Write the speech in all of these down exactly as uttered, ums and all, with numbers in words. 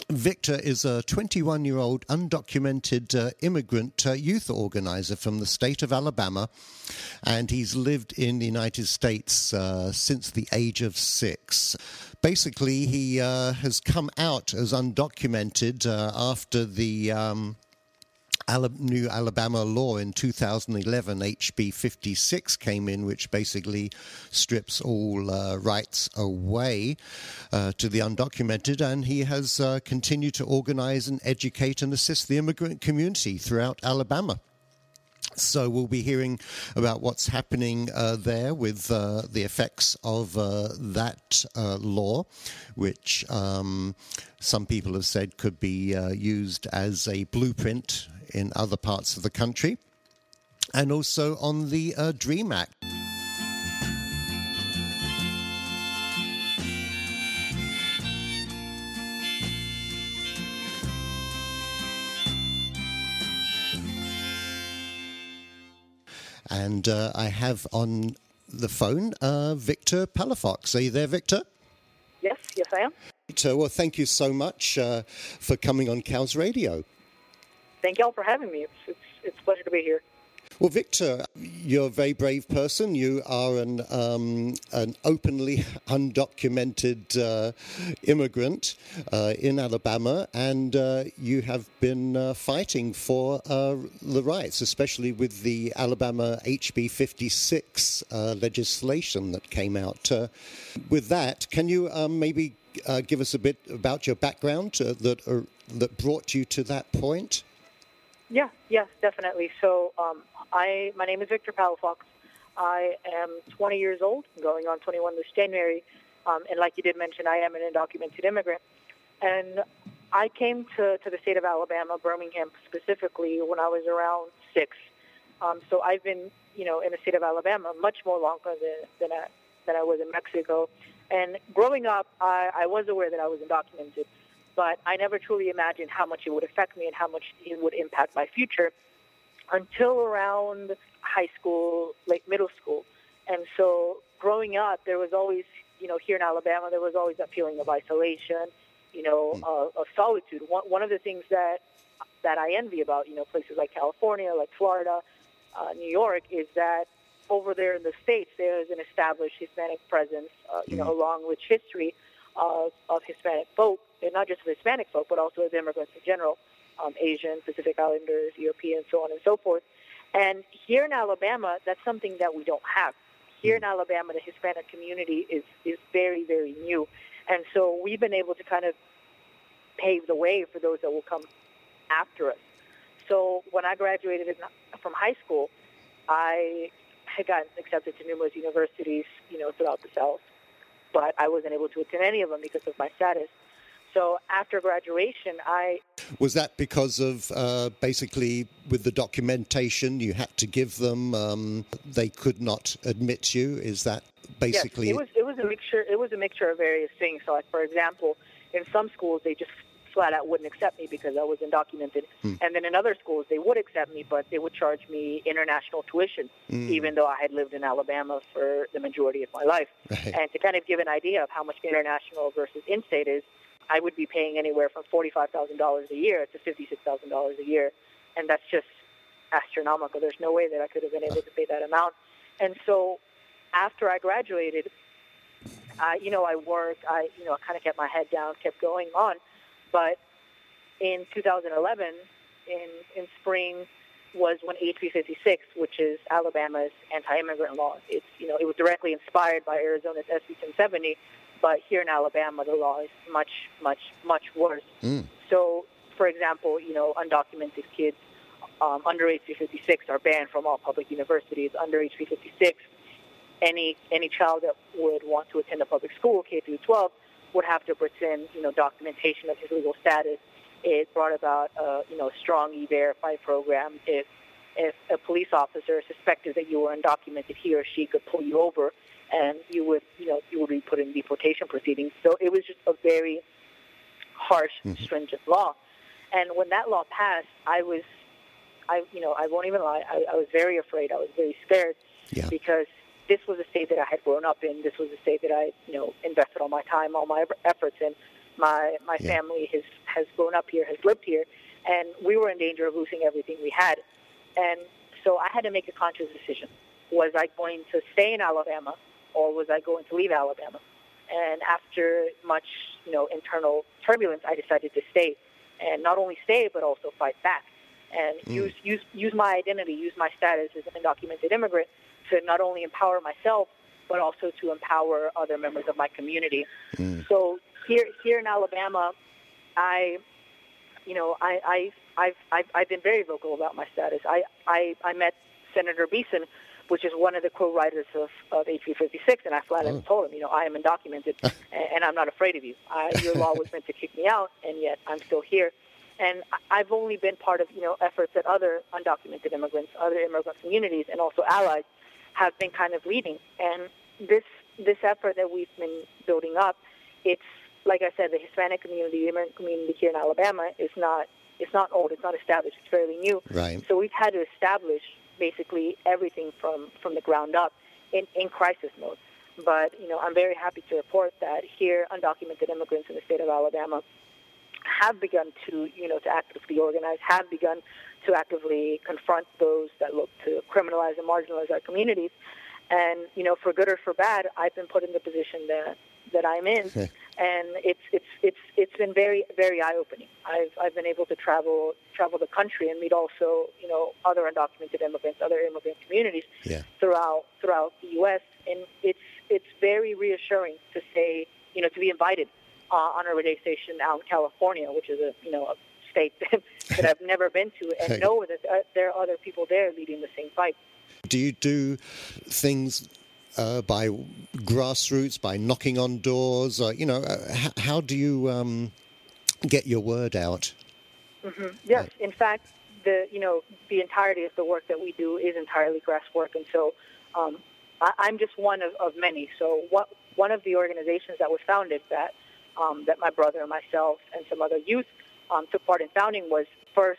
Victor is a twenty-one-year-old undocumented uh, immigrant uh, youth organizer from the state of Alabama, and he's lived in the United States uh, since the age of six. Basically, he uh, has come out as undocumented uh, after the um, new Alabama law in two thousand eleven, H B fifty-six, came in, which basically strips all uh, rights away uh, to the undocumented, and he has uh, continued to organize and educate and assist the immigrant community throughout Alabama. So we'll be hearing about what's happening uh, there with uh, the effects of uh, that uh, law, which um, some people have said could be uh, used as a blueprint in other parts of the country, and also on the uh, DREAM Act. And uh, I have on the phone uh, Victor Palafox. Are you there, Victor? Yes, yes I am. Victor, well, thank you so much uh, for coming on Cows Radio. Thank you all for having me. It's, it's, it's a pleasure to be here. Well, Victor, you're a very brave person. You are an um, an openly undocumented uh, immigrant uh, in Alabama, and uh, you have been uh, fighting for uh, the rights, especially with the Alabama H B fifty-six uh, legislation that came out. Uh, with that, can you um, maybe uh, give us a bit about your background uh, that uh, that brought you to that point? Yeah, yes, definitely. So um, I, my name is Victor Palafox. I am twenty years old, going on twenty-one this January. Um, and like you did mention, I am an undocumented immigrant. And I came to, to the state of Alabama, Birmingham specifically, when I was around six. Um, so I've been, you know, in the state of Alabama much more longer than, than, I, than I was in Mexico. And growing up, I, I was aware that I was undocumented, but I never truly imagined how much it would affect me and how much it would impact my future until around high school, late middle school. And so growing up, there was always, you know, here in Alabama, there was always that feeling of isolation, you know, uh, of solitude. One, one of the things that that I envy about, you know, places like California, like Florida, uh, New York, is that over there in the States, there is an established Hispanic presence, uh, you know, along with history of, of Hispanic folk. And not just of Hispanic folk, but also of immigrants in general, um, Asian, Pacific Islanders, Europeans, so on and so forth. And here in Alabama, that's something that we don't have. Here in Alabama, the Hispanic community is, is very, very new. And so we've been able to kind of pave the way for those that will come after us. So when I graduated from high school, I had gotten accepted to numerous universities, you know, throughout the South. But I wasn't able to attend any of them because of my status. So after graduation, I... Was that because of uh, basically with the documentation you had to give them, um, they could not admit you? Is that basically... Yes, it was, it was a mixture, it was a mixture of various things. So like, for example, in some schools, they just flat out wouldn't accept me because I was undocumented. Hmm. And then in other schools, they would accept me, but they would charge me international tuition, hmm. even though I had lived in Alabama for the majority of my life. Right. And to kind of give an idea of how much international versus in-state is, I would be paying anywhere from forty-five thousand dollars a year to fifty-six thousand dollars a year. And that's just astronomical. There's no way that I could have been able to pay that amount. And so after I graduated, I, you know, I worked, I, you know, I kind of kept my head down, kept going on. But in two thousand eleven, in, in spring, was when H B fifty-six, which is Alabama's anti-immigrant law. It's, you know, it was directly inspired by Arizona's S B ten seventy, but here in Alabama, the law is much, much, much worse. Mm. So, for example, you know, undocumented kids um, under H B fifty-six are banned from all public universities. Under H B fifty-six, any any child that would want to attend a public school, K through twelve, would have to present, you know, documentation of his legal status. It brought about, uh, you know, a strong E-Verify program. If if a police officer suspected that you were undocumented, he or she could pull you over, and you would, you know, you would be put in deportation proceedings. So it was just a very harsh, mm-hmm. stringent law. And when that law passed, I was, I, you know, I won't even lie, I, I was very afraid. I was very scared yeah. because this was a state that I had grown up in. This was a state that I, you know, invested all my time, all my efforts in. My my Yeah. family has, has grown up here, has lived here, and we were in danger of losing everything we had. And so I had to make a conscious decision. Was I going to stay in Alabama, or was I going to leave Alabama? And after much, you know, internal turbulence, I decided to stay, and not only stay, but also fight back, and Mm. use use use my identity, use my status as an undocumented immigrant to not only empower myself, but also to empower other members of my community. Mm. So here here in Alabama, I, you know, I, I I've, I've I've been very vocal about my status. I I, I met Senator Beeson, which is one of the co-writers of, of H B fifty-six, and I flat out Oh. told him, you know, I am undocumented, and, and I'm not afraid of you. I, your law was meant to kick me out, and yet I'm still here. And I- I've only been part of, you know, efforts that other undocumented immigrants, other immigrant communities, and also allies have been kind of leading. And this this effort that we've been building up, it's, like I said, the Hispanic community, the immigrant community here in Alabama is not, it's not old, it's not established, it's fairly new. Right. So we've had to establish basically everything from, from the ground up in, in crisis mode. But, you know, I'm very happy to report that here, undocumented immigrants in the state of Alabama have begun to, you know, to actively organize, have begun to actively confront those that look to criminalize and marginalize our communities. And, you know, for good or for bad, I've been put in the position that, that I'm in. And it's it's it's it's been very very eye opening. I've I've been able to travel travel the country and meet also, you know, other undocumented immigrants, other immigrant communities Yeah. throughout throughout the U S. And it's it's very reassuring to say, you know, to be invited uh, on a radio station out in California, which is a you know a state that I've never been to, and know that uh, there are other people there leading the same fight. Do you do things uh, by grassroots, by knocking on doors? Or, you know, uh, h- how do you um, get your word out? Mm-hmm. Yes, in fact, the you know the entirety of the work that we do is entirely grassroots work, and so um, I, I'm just one of, of many. So what one of the organizations that was founded that um, that my brother and myself and some other youth um, took part in founding was First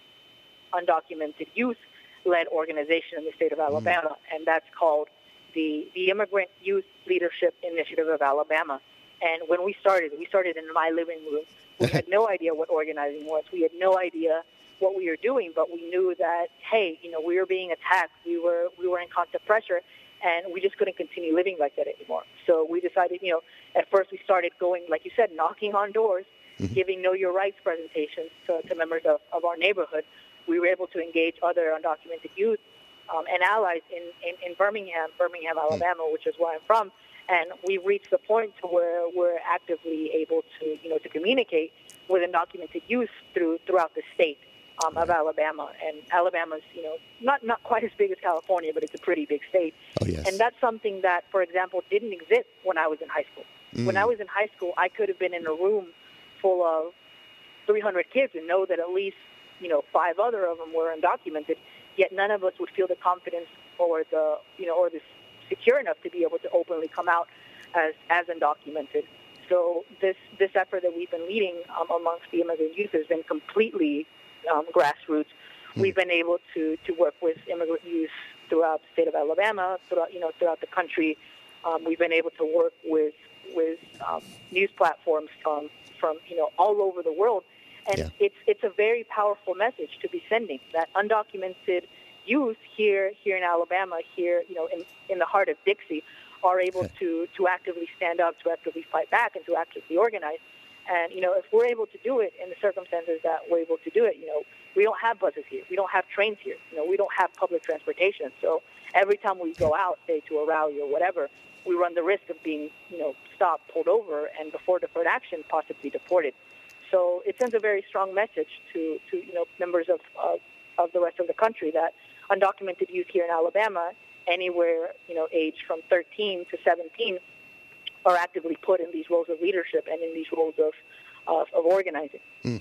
Undocumented Youth-led organization in the state of Alabama, mm. and that's called the the Immigrant Youth Leadership Initiative of Alabama. And when we started, we started in my living room. We had no idea what organizing was. We had no idea what we were doing, but we knew that, hey, you know, we were being attacked. We were we were in constant pressure, and we just couldn't continue living like that anymore. So we decided, you know, at first we started going, like you said, knocking on doors, mm-hmm. giving Know Your Rights presentations to, to members of, of our neighborhood. We were able to engage other undocumented youth um, and allies in, in, in Birmingham, Birmingham, Alabama, mm-hmm. which is where I'm from. And we've reached the point to where we're actively able to, you know, to communicate with undocumented youth through throughout the state um, of Alabama. And Alabama's, you know, not not quite as big as California, but it's a pretty big state. Oh, yes. And that's something that, for example, didn't exist when I was in high school. Mm. When I was in high school, I could have been in a room full of three hundred kids and know that at least, you know, five other of them were undocumented. Yet none of us would feel the confidence or the, you know, or the secure enough to be able to openly come out as as undocumented. So this this effort that we've been leading um, amongst the immigrant youth has been completely um, grassroots. Mm. We've been able to, to work with immigrant youth throughout the state of Alabama, throughout you know throughout the country. Um, we've been able to work with with um, news platforms from from you know all over the world, and yeah. it's it's a very powerful message to be sending that undocumented youth here here in Alabama, here, you know, in, in the heart of Dixie, are able to, to actively stand up, to actively fight back, and to actively organize. And, you know, if we're able to do it in the circumstances that we're able to do it, you know, we don't have buses here. We don't have trains here. You know, we don't have public transportation. So every time we go out, say, to a rally or whatever, we run the risk of being, you know, stopped, pulled over, and before deferred action, possibly deported. So it sends a very strong message to, to you know, members of, of, of the rest of the country that undocumented youth here in Alabama, anywhere, you know, aged from thirteen to seventeen, are actively put in these roles of leadership and in these roles of of, of organizing. Mm.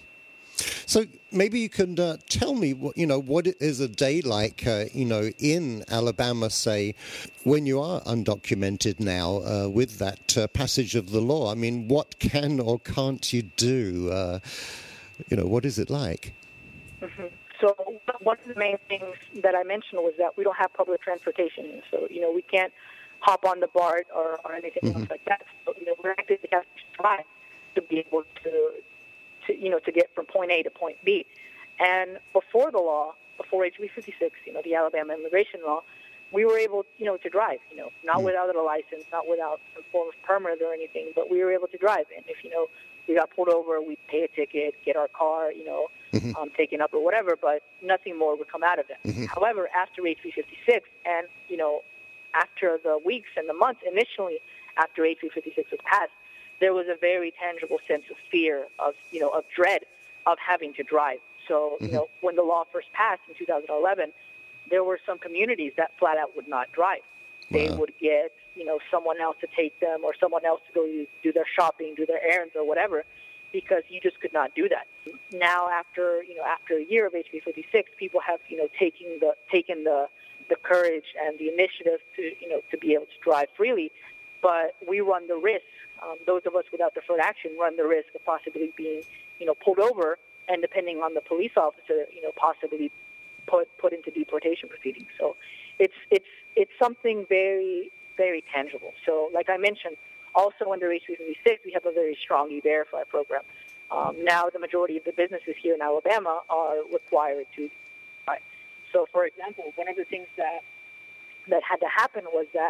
So maybe you can uh, tell me, what, you know, what is a day like, uh, you know, in Alabama, say, when you are undocumented now uh, with that uh, passage of the law. I mean, what can or can't you do? Uh, you know, what is it like? Mm-hmm. So one of the main things that I mentioned was that we don't have public transportation. So, you know, we can't hop on the BART or, or anything mm-hmm. else like that. So, you know, we're actively having to try to be able to, to, you know, to get from point A to point B. And before the law, before H B fifty-six, you know, the Alabama immigration law, we were able, you know, to drive, you know, not mm. without a license, not without some form of permit or anything, but we were able to drive. And if, you know, we got pulled over, we'd pay a ticket, get our car, you know, mm-hmm. um, taken up or whatever, but nothing more would come out of that. Mm-hmm. However, after H B fifty-six and, you know, after the weeks and the months initially after H B fifty-six was passed, there was a very tangible sense of fear, of, you know, of dread of having to drive. So, mm-hmm. you know, when the law first passed in two thousand eleven, there were some communities that flat out would not drive. They wow. would get, you know, someone else to take them or someone else to go do their shopping, do their errands or whatever, because you just could not do that. Now, after, you know, after a year of H B fifty-six, people have, you know, taking the, taken the, the courage and the initiative to, you know, to be able to drive freely. But we run the risk, um, those of us without deferred action run the risk of possibly being, you know, pulled over and depending on the police officer, you know, possibly put put into deportation proceedings. So it's it's it's something very, very tangible. So like I mentioned, also under H B fifty-six, we have a very strong E-Verify program. Um, now the majority of the businesses here in Alabama are required to verify. So for example, one of the things that that had to happen was that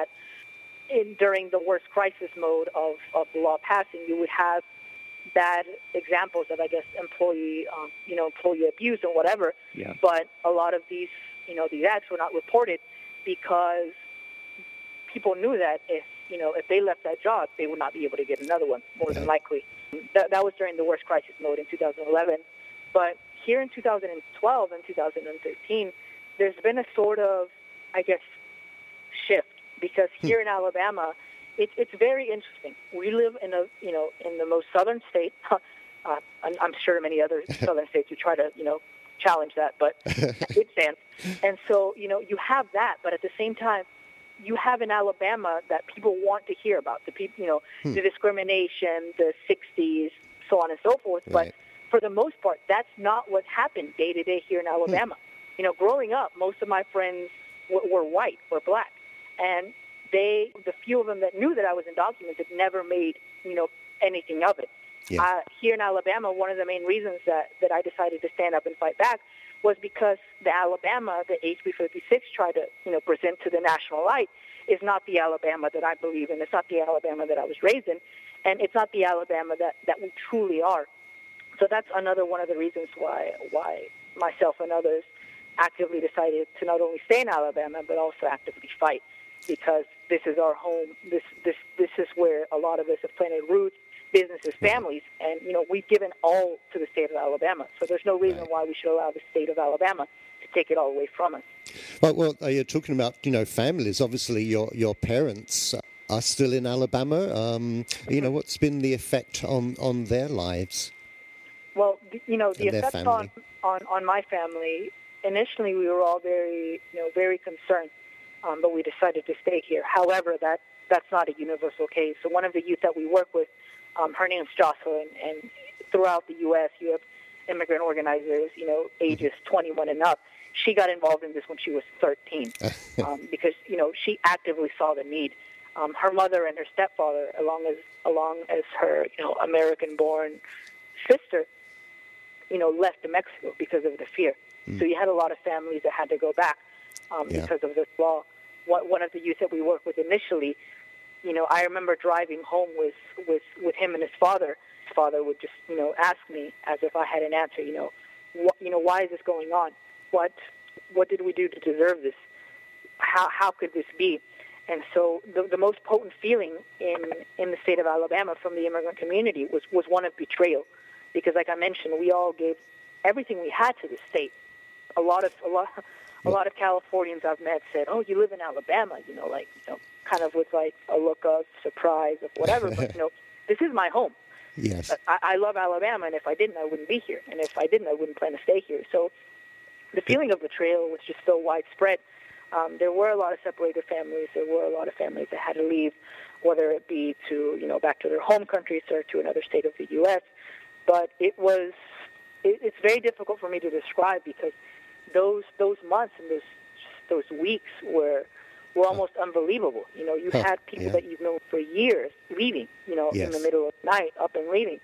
in, during the worst crisis mode of, of the law passing, you would have bad examples of, I guess, employee, um, you know, employee abuse or whatever. Yeah. But a lot of these, you know, these acts were not reported because people knew that if, you know, if they left that job, they would not be able to get another one, more than likely. That, that was during the worst crisis mode in two thousand eleven. But here in two thousand twelve and two thousand thirteen, there's been a sort of, I guess, shift because here in Alabama, It's it's very interesting. We live in a you know in the most southern state. Uh, I'm, I'm sure many other southern states would try to you know challenge that, but it stands. And so you know you have that, but at the same time, you have in Alabama that people want to hear about the people you know hmm. the discrimination, the sixties, so on and so forth. Right. But for the most part, that's not what happened day to day here in Alabama. Hmm. You know, growing up, most of my friends were, were white or black, and They, the few of them that knew that I was undocumented, never made, you know, anything of it. Yeah. Uh, here in Alabama, one of the main reasons that, that I decided to stand up and fight back was because the Alabama that H B fifty-six tried to, you know, present to the national light is not the Alabama that I believe in. It's not the Alabama that I was raised in, and it's not the Alabama that, that we truly are. So that's another one of the reasons why why myself and others actively decided to not only stay in Alabama but also actively fight. Because this is our home. This this this is where a lot of us have planted roots, businesses, families, and you know we've given all to the state of Alabama. So there's no reason right. why we should allow the state of Alabama to take it all away from us. Well, well, you're talking about you know families. Obviously, your your parents are still in Alabama. Um, mm-hmm. You know, what's been the effect on, on their lives? Well, you know, the effect on, on on my family. Initially, we were all very you know very concerned. Um, but we decided to stay here. However, that that's not a universal case. So one of the youth that we work with, um, her name's Jocelyn, and throughout the U S you have immigrant organizers, you know, ages twenty-one and up. She got involved in this when she was thirteen um, because, you know, she actively saw the need. Um, her mother and her stepfather, along as along as her, you know, American-born sister, you know, left to Mexico because of the fear. Mm. So you had a lot of families that had to go back. Um, yeah. Because of this law. What, one of the youth that we worked with initially, you know, I remember driving home with, with, with him and his father. His father would just, you know, ask me as if I had an answer, you know, what, you know, why is this going on? What what did we do to deserve this? How how could this be? And so the, the most potent feeling in, in the state of Alabama from the immigrant community was, was one of betrayal. Because like I mentioned, we all gave everything we had to the state. A lot of a lot A lot of Californians I've met said, "Oh, you live in Alabama," you know, like, you know, kind of with like a look of surprise of whatever. But you know, this is my home. Yes, I, I love Alabama, and if I didn't, I wouldn't be here. And if I didn't, I wouldn't plan to stay here. So the feeling of betrayal was just so widespread. Um, there were a lot of separated families. There were a lot of families that had to leave, whether it be to you know back to their home countries or to another state of the U S. But it was it, it's very difficult for me to describe because Those those months and those those weeks were were almost unbelievable. You know, you had people yeah. that you've known for years leaving. You know, yes. in the middle of the night, up and leaving.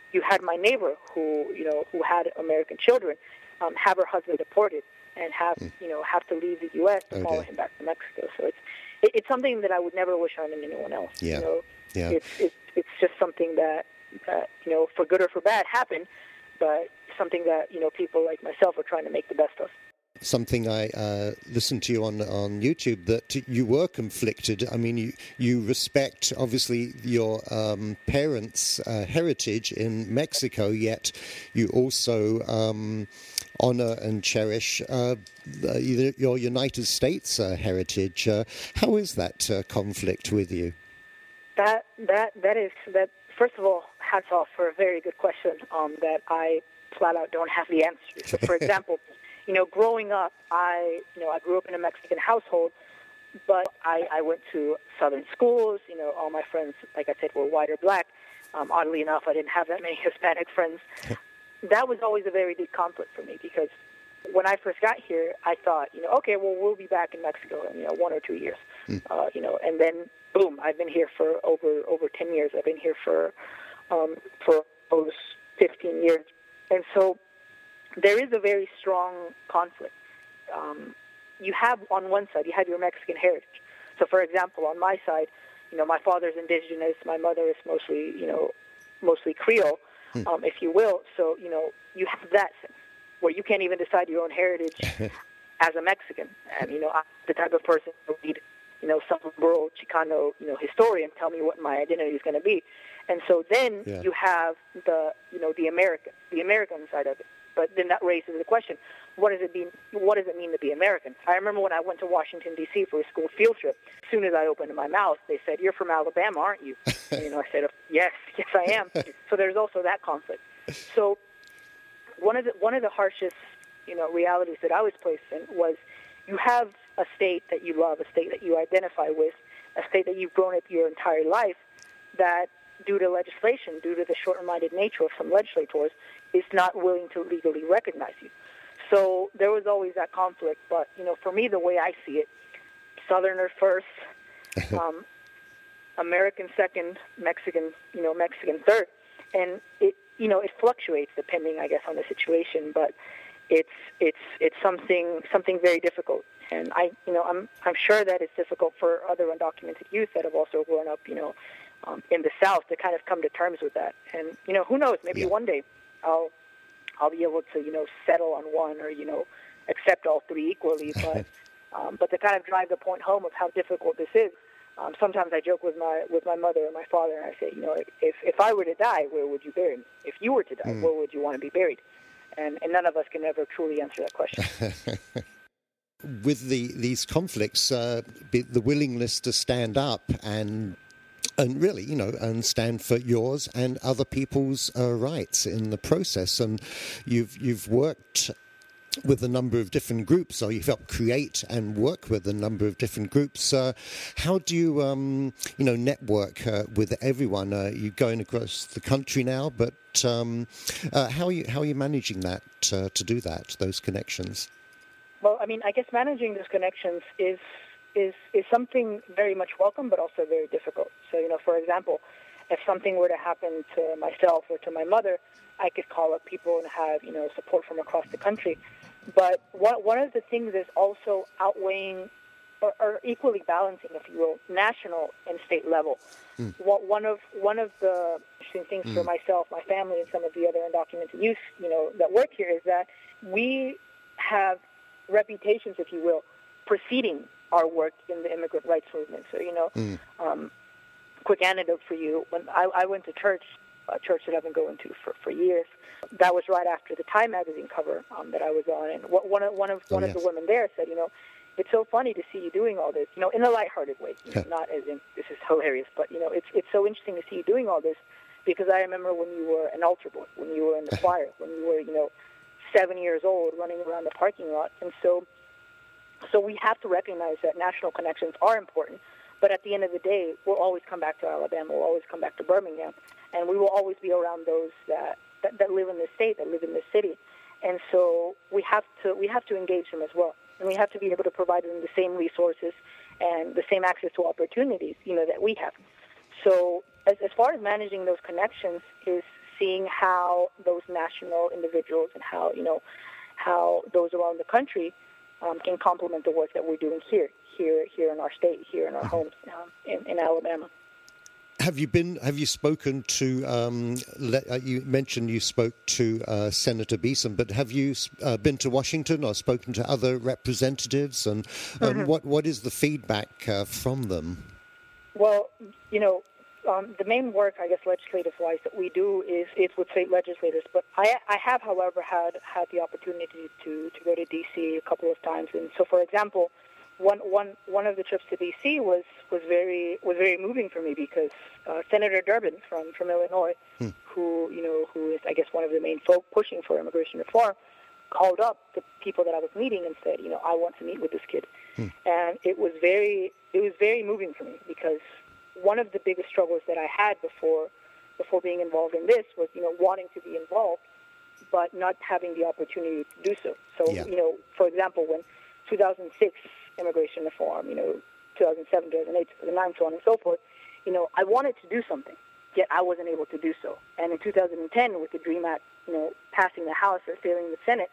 you had my neighbor who, you know, who had American children, um, have her husband deported and have, mm. you know, have to leave the U S to okay. follow him back to Mexico. So it's it, it's something that I would never wish on anyone else. Yeah. You know, yeah. It's it's it's just something that, that you know, for good or for bad, happened, but something that, you know, people like myself are trying to make the best of. Something I uh, listened to you on on YouTube, that you were conflicted. I mean, you you respect obviously your um, parents' uh, heritage in Mexico, yet you also um, honor and cherish uh, the, your United States uh, heritage. Uh, how is that uh, conflict with you? That that that is that. First of all, hats off for a very good question. Um, that I flat out don't have the answer. So, for example. You know, growing up, I, you know, I grew up in a Mexican household, but I, I went to Southern schools. You know, all my friends, like I said, were white or black. Um, oddly enough, I didn't have that many Hispanic friends. That was always a very big conflict for me because when I first got here, I thought, you know, okay, well, we'll be back in Mexico in, you know, one or two years. Mm. Uh, you know, and then, boom, I've been here for over over ten years. I've been here for, um, for those fifteen years. And so there is a very strong conflict. Um, you have, on one side, you have your Mexican heritage. So, for example, on my side, you know, my father's indigenous, my mother is mostly, you know, mostly Creole, hmm. um, if you will. So, you know, you have that sense where you can't even decide your own heritage as a Mexican. And, you know, I'm the type of person who read, you know, some rural Chicano, you know, historian tell me what my identity is going to be. And so then yeah. you have the, you know, the American, the American side of it. But then that raises the question: What does it mean? What does it mean to be American? I remember when I went to Washington D C for a school field trip. As soon as I opened my mouth, they said, "You're from Alabama, aren't you?" And, you know, I said, "Yes, yes, I am." So there's also that conflict. So one of the one of the harshest, you know, realities that I was placed in was you have a state that you love, a state that you identify with, a state that you've grown up your entire life, that due to legislation, due to the short-minded nature of some legislators, is not willing to legally recognize you. So there was always that conflict. But, you know, for me, the way I see it, Southerner first, um, American second, Mexican, you know, Mexican third. And, it, you know, it fluctuates depending, I guess, on the situation. But it's it's it's something something very difficult. And, I, you know, I'm I'm sure that it's difficult for other undocumented youth that have also grown up, you know, Um, in the South to kind of come to terms with that. And, you know, who knows, maybe yeah. one day I'll I'll be able to, you know, settle on one or, you know, accept all three equally. But um, but to kind of drive the point home of how difficult this is, um, sometimes I joke with my with my mother and my father, and I say, you know, if if I were to die, where would you bury me? If you were to die, mm. where would you want to be buried? And and none of us can ever truly answer that question. With the these conflicts, uh, the willingness to stand up and And really, you know, and stand for yours and other people's uh, rights in the process. And you've you've worked with a number of different groups, or you've helped create and work with a number of different groups. Uh, how do you, um, you know, network uh, with everyone? Uh, you're going across the country now, but um, uh, how are you how are you managing that uh, to do that? Those connections. Well, I mean, I guess managing those connections is. is is something very much welcome, but also very difficult. So, you know, for example, if something were to happen to myself or to my mother, I could call up people and have, you know, support from across the country. But one, one of the things is also outweighing or, or equally balancing, if you will, national and state level. Mm. What, one of one of the interesting things mm. for myself, my family, and some of the other undocumented youth, you know, that work here is that we have reputations, if you will, preceding our work in the immigrant rights movement. So, you know, mm. um, quick anecdote for you. When I, I went to church, a church that I've been going to for, for years, that was right after the Time magazine cover um, that I was on. And what, one of one of one oh, yes. of the women there said, you know, it's so funny to see you doing all this, you know, in a lighthearted way, you know, not as in this is hilarious, but, you know, it's it's so interesting to see you doing all this because I remember when you were an altar boy, when you were in the choir, when you were, you know, seven years old running around the parking lot. And so So we have to recognize that national connections are important, but at the end of the day, we'll always come back to Alabama, we'll always come back to Birmingham, and we will always be around those that, that, that live in this state, that live in this city. And so we have to we have to engage them as well, and we have to be able to provide them the same resources and the same access to opportunities, you know, that we have. So as, as far as managing those connections is seeing how those national individuals and how, you know, how those around the country um, can complement the work that we're doing here, here, here in our state, here in our homes um, in, in Alabama. Have you been? Have you spoken to? Um, le, uh, you mentioned you spoke to uh, Senator Beeson, but have you uh, been to Washington or spoken to other representatives? And, and mm-hmm. what what is the feedback uh, from them? Well, you know, um, the main work, I guess, legislative-wise, that we do is is with state legislators. But I, I have, however, had had the opportunity to, to go to D C a couple of times. And so, for example, one one one of the trips to D C was was very was very moving for me because uh, Senator Durbin from, from Illinois, hmm. who you know who is I guess one of the main folk pushing for immigration reform, called up the people that I was meeting and said, you know, I want to meet with this kid, hmm. and it was very it was very moving for me because one of the biggest struggles that I had before before being involved in this was you know wanting to be involved, but not having the opportunity to do so. So yeah. you know, for example, when two thousand six immigration reform, you know, two thousand seven, two thousand eight, two thousand nine, so on and so forth, you know, I wanted to do something, yet I wasn't able to do so. And in two thousand ten, with the DREAM Act, you know, passing the House or failing the Senate,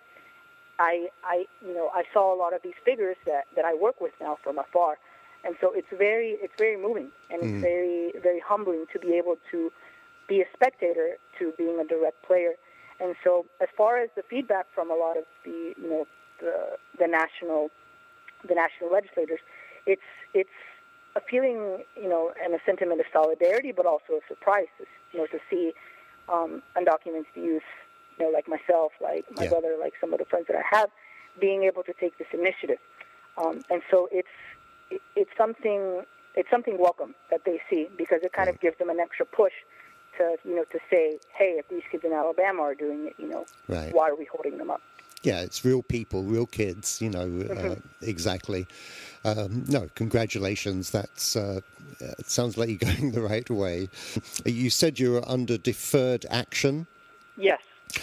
I, I, you know, I saw a lot of these figures that, that I work with now from afar. And so it's very, it's very moving, and it's mm. very, very humbling to be able to be a spectator to being a direct player. And so as far as the feedback from a lot of the, you know, the, the national the national legislators, it's it's a feeling, you know, and a sentiment of solidarity, but also a surprise, you know, to see um, undocumented youth, you know, like myself, like my yeah. brother, like some of the friends that I have, being able to take this initiative. Um, and so it's it, it's something it's something welcome that they see because it kind right. of gives them an extra push to, you know, to say, hey, if these kids in Alabama are doing it, you know, right. why are we holding them up? Yeah, it's real people, real kids, you know, mm-hmm. uh, exactly. Um, no, congratulations. That's uh, it sounds like you're going the right way. You said you were under deferred action. Yes.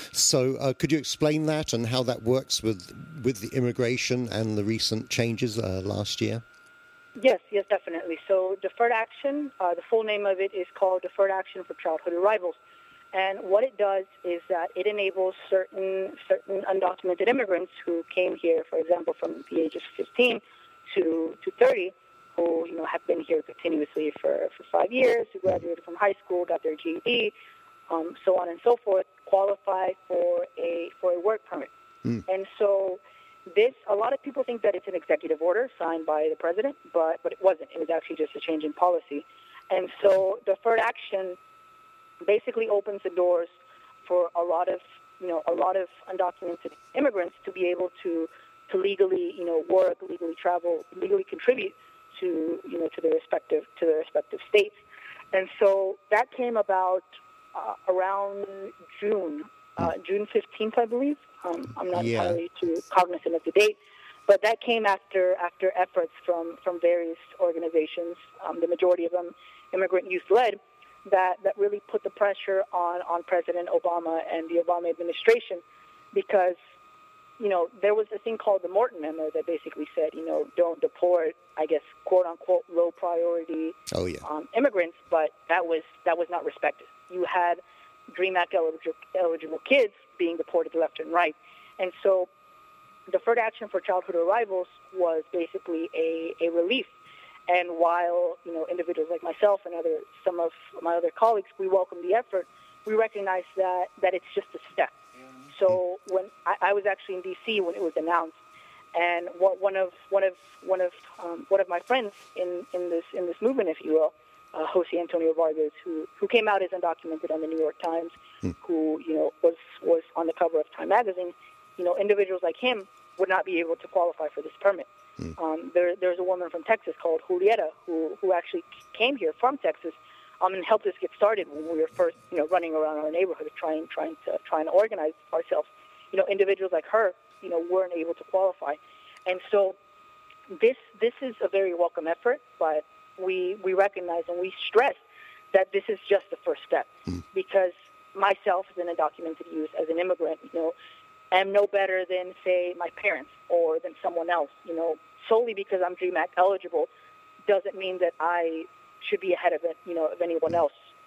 So uh, could you explain that and how that works with, with the immigration and the recent changes uh, last year? Yes, yes, definitely. So deferred action, uh, the full name of it is called Deferred Action for Childhood Arrivals. And what it does is that it enables certain certain undocumented immigrants who came here, for example, from the age of fifteen to, to thirty, who you know have been here continuously for, for five years, who graduated from high school, got their G E D, um, so on and so forth, qualify for a for a work permit. Mm. And so this, a lot of people think that it's an executive order signed by the president, but but it wasn't. It was actually just a change in policy. And so deferred action basically opens the doors for a lot of, you know, a lot of undocumented immigrants to be able to, to legally, you know, work, legally travel, legally contribute to, you know, to their respective, to their respective states. And so that came about uh, around June, uh, June fifteenth, I believe. Um, I'm not yeah. entirely too cognizant of the date, but that came after after efforts from, from various organizations, um, the majority of them immigrant youth-led, that, that really put the pressure on, on President Obama and the Obama administration because, you know, there was a thing called the Morton Memo that basically said, you know, don't deport, I guess, quote-unquote, low-priority oh, yeah. um, immigrants, but that was that was not respected. You had DREAM Act eligible, eligible kids being deported left and right. And so deferred action for childhood arrivals was basically a, a relief. And while, you know, individuals like myself and other some of my other colleagues, we welcome the effort, we recognize that, that it's just a step. So when I, I was actually in D C when it was announced, and what, one of one of one of um, one of my friends in, in this in this movement, if you will, uh, Jose Antonio Vargas, who who came out as undocumented on the New York Times, hmm. who you know was was on the cover of Time magazine, you know, individuals like him would not be able to qualify for this permit. Hmm. Um, there there's a woman from Texas called Julieta who who actually came here from Texas. Um, and helped us get started when we were first, you know, running around our neighborhood, trying, trying to, trying to organize ourselves. You know, individuals like her, you know, weren't able to qualify, and so this, this is a very welcome effort. But we, we recognize and we stress that this is just the first step, mm. because myself, as an undocumented youth, as an immigrant, you know, am no better than, say, my parents or than someone else. You know, solely because I'm DREAM Act eligible doesn't mean that I should be ahead of it, you know, of anyone else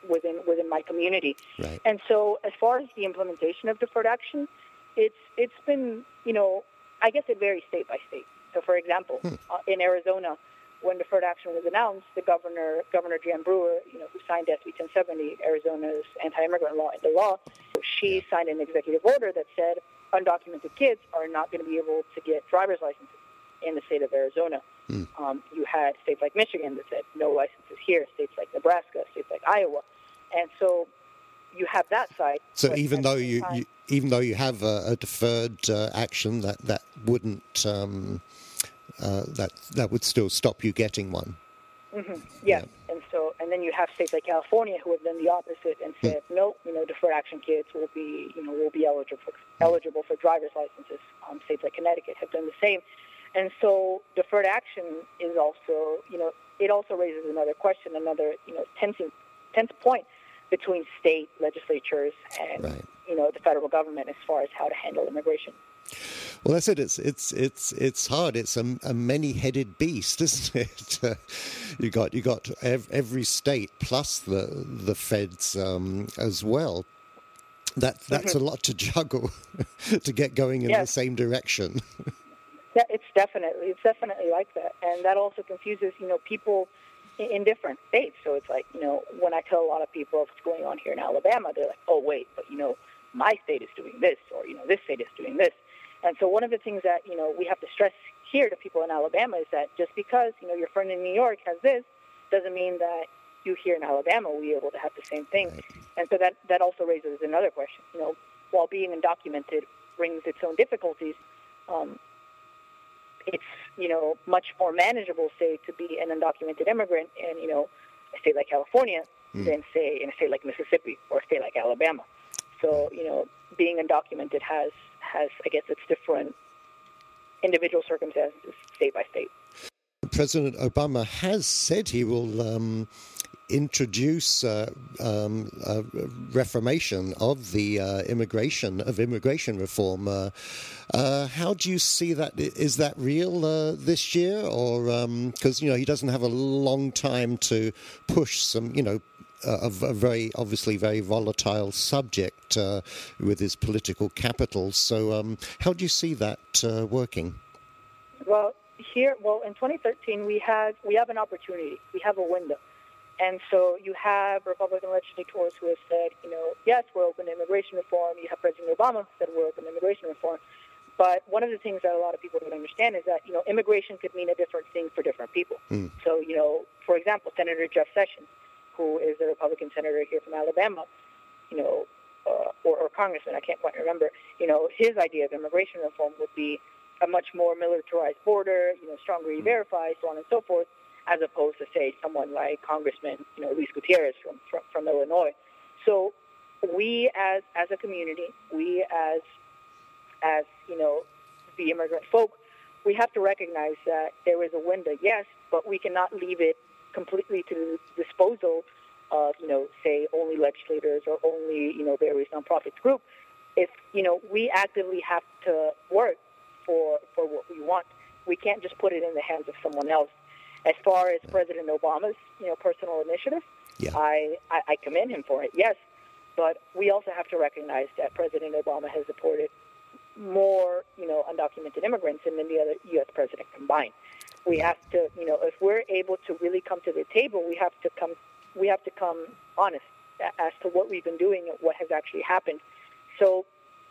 within within my community. Right. And so, as far as the implementation of deferred action, it's it's been, you know, I guess it varies state by state. So, for example, hmm. uh, in Arizona, when deferred action was announced, the governor, Governor Jan Brewer, you know, who signed S B ten seventy, Arizona's anti-immigrant law into law, she yeah. signed an executive order that said undocumented kids are not going to be able to get driver's licenses in the state of Arizona. Hmm. Um, you had states like Michigan that said no licenses here, states like Nebraska, states like Iowa. And so you have that side. So even though you, time, you even though you have a, a deferred uh, action, that, that wouldn't... Um, Uh, that that would still stop you getting one. Mm-hmm. Yeah. yeah, and so and then you have states like California who have done the opposite and said, mm. no, you know, deferred action kids will be, you know, will be eligible for, eligible for driver's licenses. Um, states like Connecticut have done the same, and so deferred action is also, you know, it also raises another question, another, you know, tense tense point between state legislatures and right. you know the federal government as far as how to handle immigration. Well, that's it. It's it's it's it's hard. It's a, a many-headed beast, isn't it? Uh, you got you got ev- every state plus the the feds um, as well. That that's mm-hmm. a lot to juggle to get going in yes. the same direction. Yeah, it's definitely it's definitely like that, and that also confuses you know people in, in different states. So it's like you know when I tell a lot of people what's going on here in Alabama, they're like, oh wait, but you know my state is doing this, or you know this state is doing this. And so one of the things that, you know, we have to stress here to people in Alabama is that just because, you know, your friend in New York has this doesn't mean that you here in Alabama will be able to have the same thing. Right. And so that, that also raises another question. You know, while being undocumented brings its own difficulties, um, it's, you know, much more manageable, say, to be an undocumented immigrant in, you know, a state like California mm. than, say, in a state like Mississippi or a state like Alabama. So, you know, being undocumented has, has, I guess, it's different individual circumstances, state by state. President Obama has said he will um, introduce uh, um, a reformation of the uh, immigration of immigration reform. Uh, uh, how do you see that? Is that real uh, this year, or because um, you know he doesn't have a long time to push some, you know. Uh, a, a very, obviously very volatile subject uh, with his political capital. So um, how do you see that uh, working? Well, here, well, in twenty thirteen, we had we have an opportunity. We have a window. And so you have Republican legislators who have said, you know, yes, we're open to immigration reform. You have President Obama who said we're open to immigration reform. But one of the things that a lot of people don't understand is that, you know, immigration could mean a different thing for different people. Mm. So, you know, for example, Senator Jeff Sessions, who is a Republican senator here from Alabama, you know, uh, or, or congressman, I can't quite remember, you know, his idea of immigration reform would be a much more militarized border, you know, stronger E-Verify, so on and so forth, as opposed to, say, someone like Congressman, you know, Luis Gutierrez from, from, from Illinois. So we as as a community, we as, as, you know, the immigrant folk, we have to recognize that there is a window, yes, but we cannot leave it completely to the disposal of, you know, say, only legislators or only, you know, various nonprofit group. If, you know, we actively have to work for for what we want. We can't just put it in the hands of someone else. As far as President Obama's, you know, personal initiative, yeah. I, I, I commend him for it, yes. But we also have to recognize that President Obama has supported more, you know, undocumented immigrants than any other U S president combined. We have to, you know, if we're able to really come to the table, we have to come, we have to come honest as to what we've been doing and what has actually happened. So,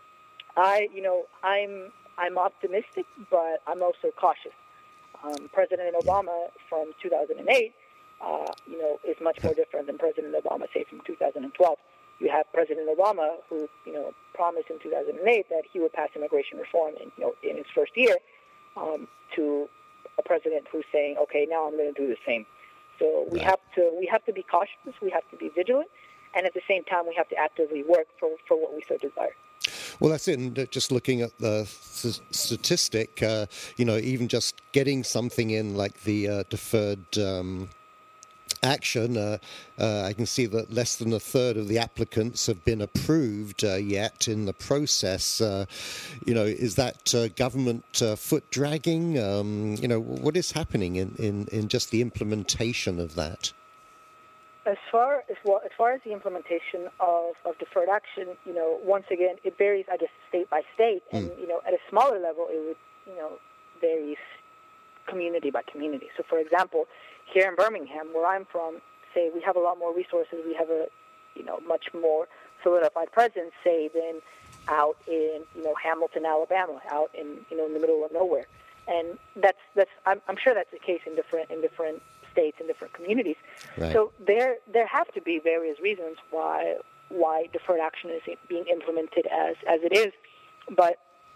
I, you know, I'm, I'm optimistic, but I'm also cautious. Um, President Obama from two thousand eight, uh, you know, is much more different than President Obama, say, from two thousand twelve. You have President Obama, who, you know, promised in two thousand eight that he would pass immigration reform in, you know, in his first year, um, to a president who's saying, okay, now I'm going to do the same. So we right. have to we have to be cautious, we have to be vigilant, and at the same time we have to actively work for, for what we so desire. Well, that's it. And just looking at the statistic, uh, you know, even just getting something in like the uh, deferred um, action, uh, uh, I can see that less than a third of the applicants have been approved uh, yet in the process. Uh, you know, is that uh, government uh, foot dragging? Um, you know, what is happening in, in, in just the implementation of that? As far as well, as far far as the implementation of, of deferred action, you know, once again, it varies, I guess, state by state. And, Mm. you know, at a smaller level, it would, you know, vary community by community. So, for example, here in Birmingham, where I'm from, say we have a lot more resources. We have a, you know, much more solidified presence, say, than out in, you know, Hamilton, Alabama, out in, you know, in the middle of nowhere. And that's, that's I'm, I'm sure that's the case in different in different states and different communities. Right. So there there have to be various reasons why why deferred action is being implemented as, as it is. But,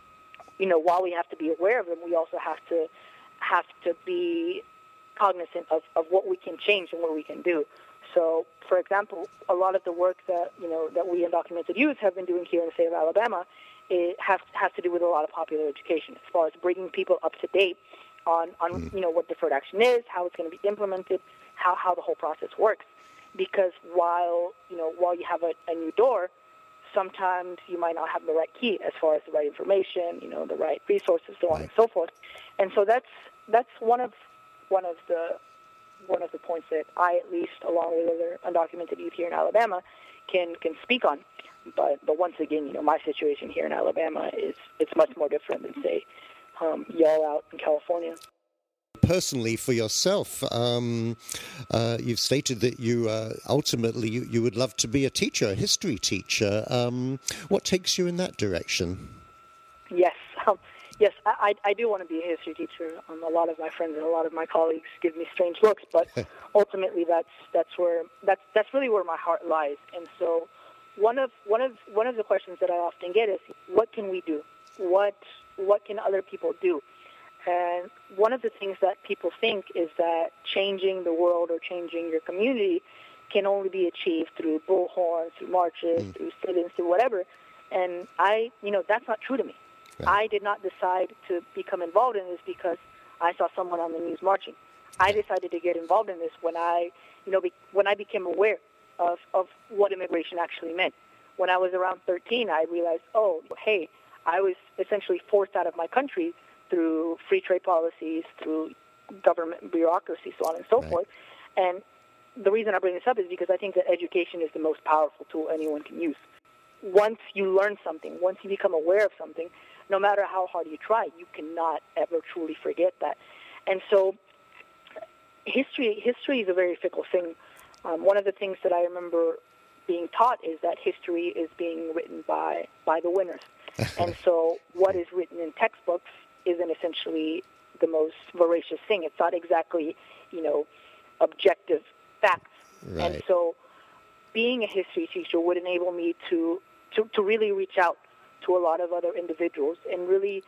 you know, while we have to be aware of them, we also have to have to be cognizant of, of what we can change and what we can do. So, for example, a lot of the work that, you know, that we undocumented youth have been doing here in the state of Alabama, it has, has to do with a lot of popular education as far as bringing people up to date on, on mm. you know, what deferred action is, how it's going to be implemented, how, how the whole process works. Because while, you know, while you have a, a new door, sometimes you might not have the right key as far as the right information, you know, the right resources, so on right. and so forth. And so that's that's one of one of the one of the points that I, at least, along with other undocumented youth here in Alabama, can can speak on. But but once again, you know, my situation here in Alabama is it's much more different than, say, um, y'all out in California. Personally, for yourself, um, uh, you've stated that you uh, ultimately you, you would love to be a teacher, a history teacher. Um, what takes you in that direction? Yes, um, yes, I, I do want to be a history teacher. Um, a lot of my friends and a lot of my colleagues give me strange looks, but ultimately, that's that's where that's that's really where my heart lies. And so, one of one of one of the questions that I often get is, what can we do? What what can other people do? And one of the things that people think is that changing the world or changing your community can only be achieved through bullhorns, through marches, mm. through sit-ins, through whatever. And I, you know, that's not true to me. Right. I did not decide to become involved in this because I saw someone on the news marching. I decided to get involved in this when I, you know, be, when I became aware of, of what immigration actually meant. When I was around thirteen, I realized, oh, hey, I was essentially forced out of my country through free trade policies, through government bureaucracy, so on and so right. forth. And the reason I bring this up is because I think that education is the most powerful tool anyone can use. Once you learn something, once you become aware of something, no matter how hard you try, you cannot ever truly forget that. And so history history is a very fickle thing. Um, one of the things that I remember being taught is that history is being written by, by the winners. And so what is written in textbooks isn't essentially the most voracious thing. It's not exactly, you know, objective facts. Right. And so being a history teacher would enable me to, to, to really reach out to a lot of other individuals and really,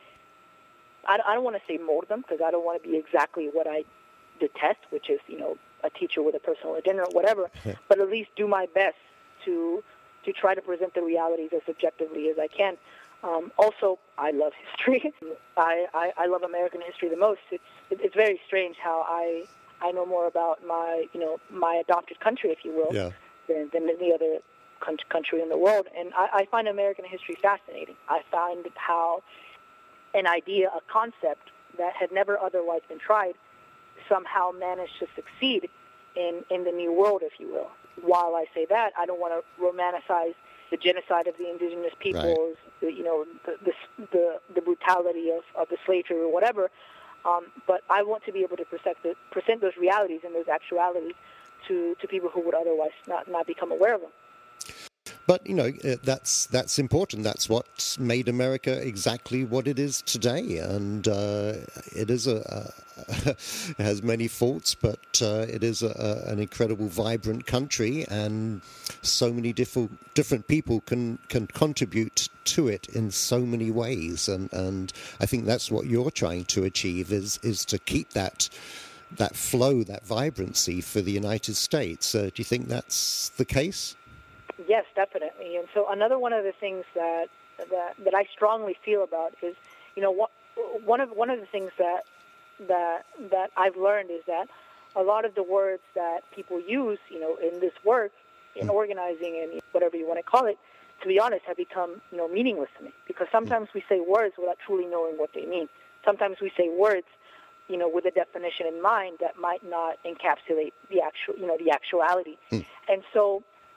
I, I don't want to say mold them because I don't want to be exactly what I detest, which is, you know, a teacher with a personal agenda or whatever, but at least do my best to to try to present the realities as objectively as I can. Um, also, I love history. I, I, I love American history the most. It's it's very strange how I I know more about my you know my adopted country, if you will, yeah. than, than any other country in the world. And I, I find American history fascinating. I find how an idea, a concept that had never otherwise been tried, somehow managed to succeed in, in the new world, if you will. While I say that, I don't want to romanticize the genocide of the indigenous peoples, right. the, you know, the, the the the brutality of, of the slave trade or whatever. Um, but I want to be able to present, the, present those realities and those actualities to, to people who would otherwise not, not become aware of them. But, you know, that's that's important. That's what made America exactly what it is today. And uh, it is a, a it has many faults, but uh, it is a, a, an incredible, vibrant country. And so many different different people can, can contribute to it in so many ways. And, and I think that's what you're trying to achieve is, is to keep that that flow, that vibrancy for the United States. Uh, do you think that's the case? Yes, definitely. And so another one of the things that that, that I strongly feel about is, you know, what, one of one of the things that that that I've learned is that a lot of the words that people use, you know, in this work, in mm. organizing and whatever you want to call it, to be honest, have become, you know, meaningless to me. Because sometimes mm. we say words without truly knowing what they mean. Sometimes we say words, you know, with a definition in mind that might not encapsulate the actual, you know, the actuality. Mm. And so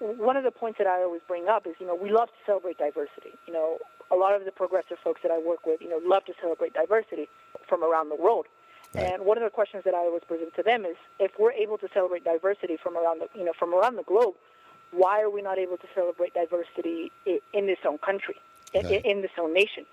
one of the points that I always bring up is, you know, we love to celebrate diversity. You know, a lot of the progressive folks that I work with, you know, love to celebrate diversity from around the world. Right. And one of the questions that I always present to them is, if we're able to celebrate diversity from around the, you know, from around the globe, why are we not able to celebrate diversity in, in this own country, right. in, in this own nation?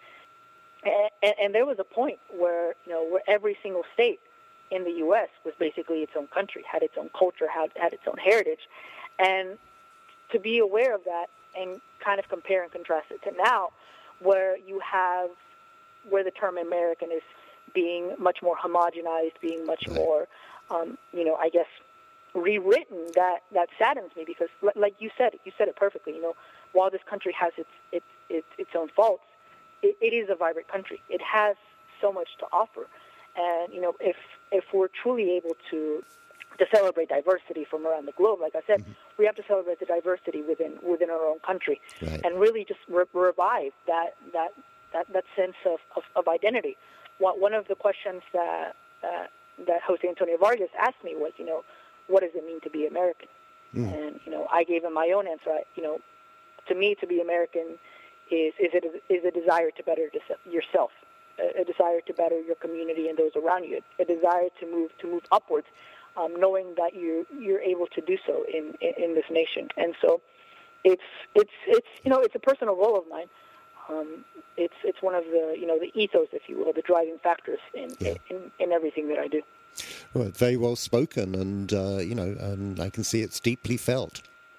And, and there was a point where, you know, where every single state in the U S was basically its own country, had its own culture, had, had its own heritage. And to be aware of that and kind of compare and contrast it to now, where you have, where the term American is being much more homogenized, being much right. more, um, you know, I guess, rewritten, that, that saddens me, because like you said, you said it perfectly, you know, while this country has its, its, its, its own faults, It, it is a vibrant country. It has so much to offer. And, you know, if if we're truly able to to celebrate diversity from around the globe, like I said, mm-hmm. we have to celebrate the diversity within within our own country, right. and really just re- revive that that that, that sense of, of, of identity. One of the questions that uh, that Jose Antonio Vargas asked me was, you know, what does it mean to be American? Mm. And, you know, I gave him my own answer. I, you know, to me, to be American is is it is a desire to better yourself, a, a desire to better your community and those around you, a desire to move to move upwards, um, knowing that you you're able to do so in, in, in this nation. And so, it's it's it's you know it's a personal goal of mine. Um, it's it's one of the you know the ethos, if you will, the driving factors in yeah. in, in everything that I do. Well, very well spoken, and uh, you know, and I can see it's deeply felt.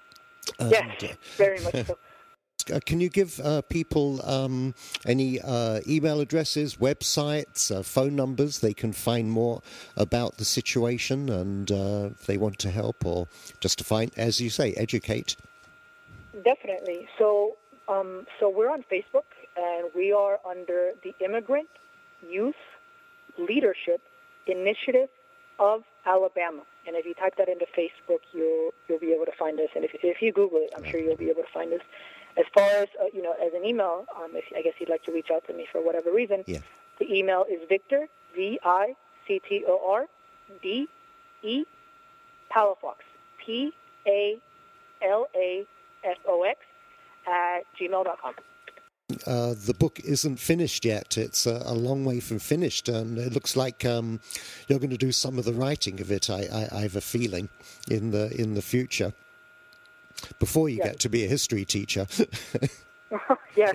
And, yes, very much so. Uh, can you give uh, people um, any uh, email addresses, websites, uh, phone numbers they can find more about the situation, and uh, if they want to help or just to find, as you say, educate? Definitely. So, um, so we're on Facebook, and we are under the Immigrant Youth Leadership Initiative of Alabama. And if you type that into Facebook, you'll you'll be able to find us. And if if you Google it, I'm sure you'll be able to find us. As far as, uh, you know, as an email, um, if I guess you'd like to reach out to me for whatever reason, yeah. the email is Victor, V I C T O R D E, Palafox, P A L A F O X, at gmail dot com. Uh, the book isn't finished yet. It's uh, a long way from finished, and it looks like um, you're going to do some of the writing of it, I, I, I have a feeling, in the in the future. Before you yes. get to be a history teacher. Yes.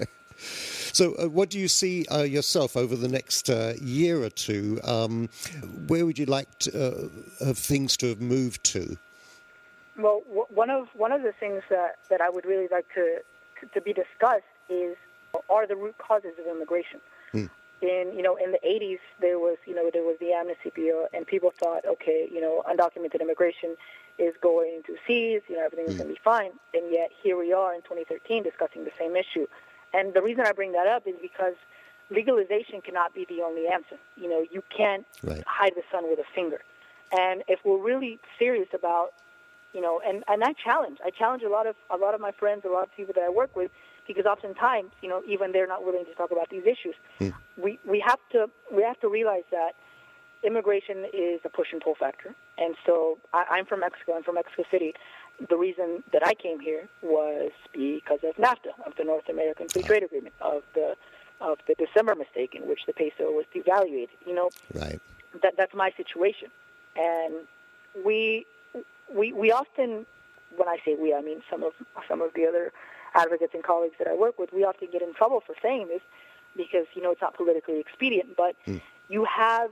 So uh, what do you see uh, yourself over the next uh, year or two? Um, where would you like to, uh, have things to have moved to? Well, w- one of one of the things that, that I would really like to, to, to be discussed is, are the root causes of immigration. Hmm. In you know in the eighties, there was you know there was the amnesty bill, and people thought, okay, you know undocumented immigration is going to cease, you know, everything's mm. going to be fine. And yet here we are in twenty thirteen discussing the same issue. And the reason I bring that up is because legalization cannot be the only answer. You know, you can't right. hide the sun with a finger. And if we're really serious about, you know, and, and I challenge, I challenge a lot of a lot of my friends, a lot of people that I work with, because oftentimes, you know, even they're not willing to talk about these issues. Mm. We we have to we have to realize that immigration is a push and pull factor. And so I, I'm from Mexico. I'm from Mexico City. The reason that I came here was because of NAFTA, of the North American Free Trade Agreement, of the of the December mistake in which the peso was devalued. You know, right. that that's my situation. And we we we often, when I say we, I mean some of some of the other advocates and colleagues that I work with, we often get in trouble for saying this because, you know, it's not politically expedient. But mm. you have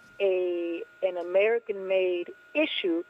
a an American-made issue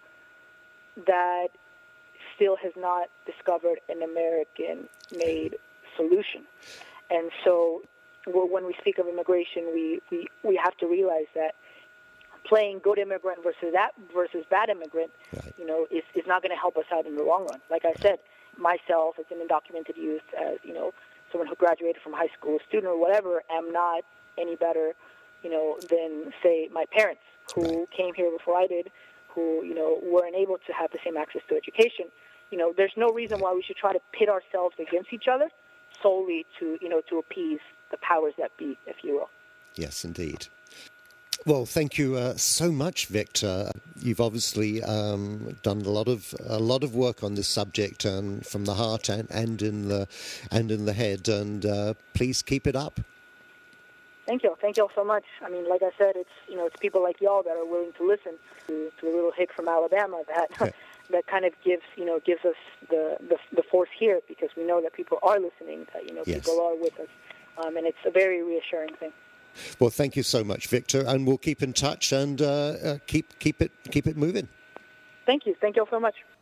that still has not discovered an American-made solution. And so well, when we speak of immigration, we, we, we have to realize that playing good immigrant versus that versus bad immigrant, right. you know, is, is not going to help us out in the long run. Like I said, myself as an undocumented youth, as, you know, someone who graduated from high school, a student or whatever, am not any better, you know, than, say, my parents who right. came here before I did, who, you know, weren't able to have the same access to education. You know, there's no reason why we should try to pit ourselves against each other solely to, you know, to appease the powers that be, if you will. Yes, indeed. Well, thank you uh, so much, Victor. You've obviously um, done a lot of a lot of work on this subject, and from the heart and, and in the and in the head. And uh, please keep it up. Thank you, thank you all so much. I mean, like I said, it's you know it's people like y'all that are willing to listen to, to the little hick from Alabama that Okay. that kind of gives you know gives us the, the the force here, because we know that people are listening, that you know Yes. people are with us, um, and it's a very reassuring thing. Well, thank you so much, Victor, and we'll keep in touch and uh, uh, keep keep it keep it moving. Thank you, thank you all so much.